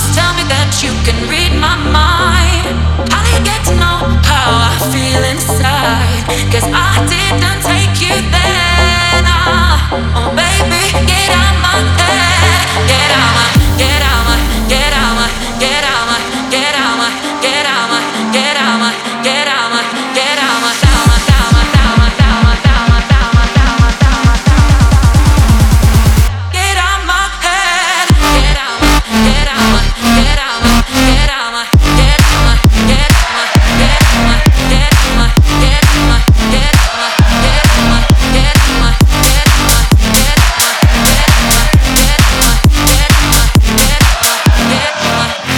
tell me that you can read my mind. How do you get to know how I feel inside? 'Cause I didn't take you there. Nah. Oh baby, get out my head. Get out my, get out my, get out my, get out my, get out my, get out my, get out my, get out my, get out my, down my, down my, down my, down my, down my, down my, down my, down my, down my. Get out my head. Get out my, get out my, get out my, get out my, get out my, get out my, get out my, get out my, get out my, get out my, get out my, get out my, get out my, get out my, get out my, get out my, get out my, get out my, get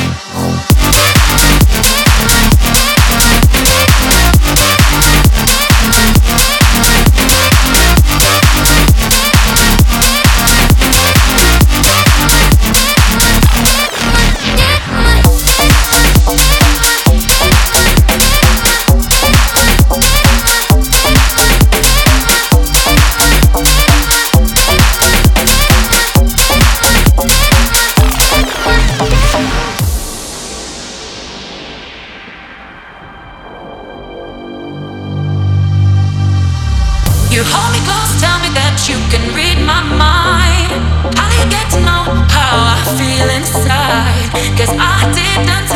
You hold me close, tell me that you can read my mind. How do you get to know how I feel inside? 'Cause I didn't